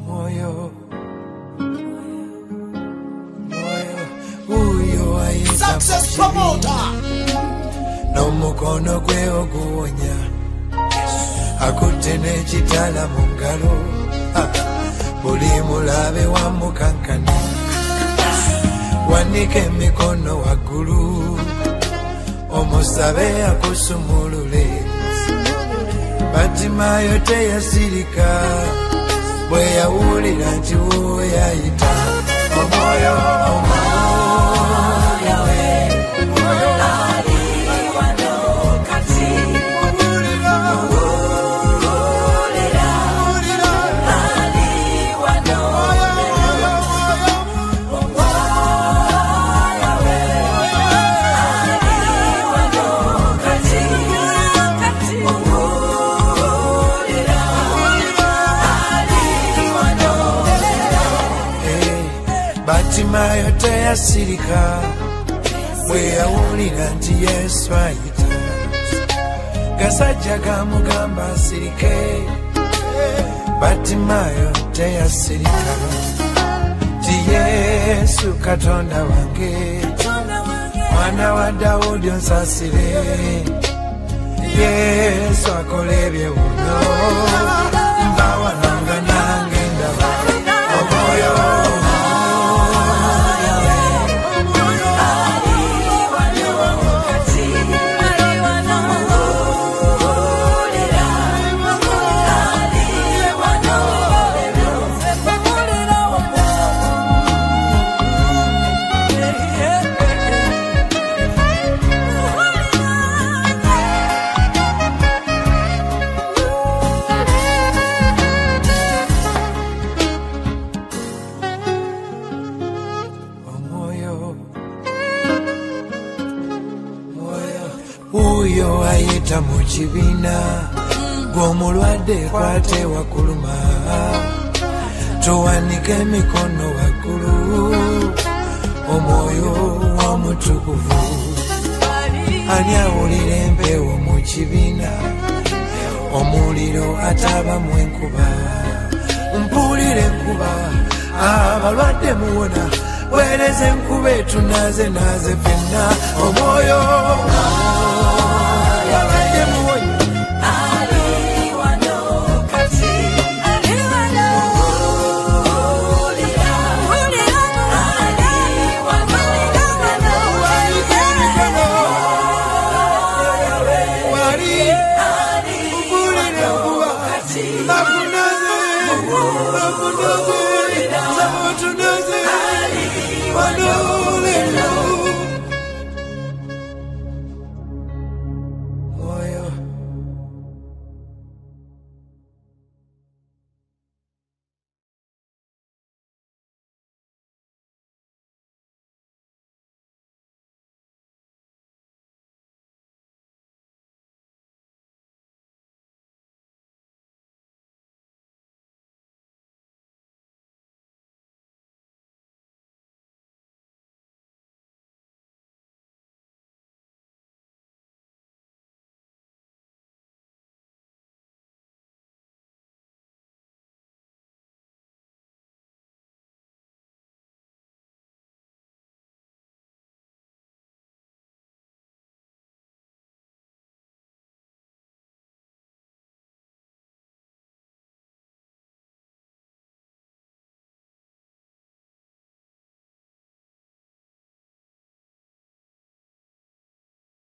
Moyo uyo ayita Success promoter no mukono gwe oguwonya akutene chitala mungalo buli mulabe wa mukankana wanike mikono waggulu omusabe akusumulule Batimayo teyasirika bwe yawulira nti wuwe yayita omwoyo Batimayo teyasirika bwe yawulira nti Yesu ayita gasajja gamugamba asirike Batimayo teyasirika nti Yesu Katonda wange mwana wa Dawudi onsasire Yesu akola ebyewuunyo mbawananga nange ndaba omwoyo uyo ayita mu kibiina gw'omulwadde kwate wakuluma towanika emikono waggulu omwoyo w'omutukuvu ani awulira empewo mu kibiina omuliro ataabamu enkuba mpuulira enkuba abalwadde muwona weereza enkuba etunaze naze ffenna omwoyo I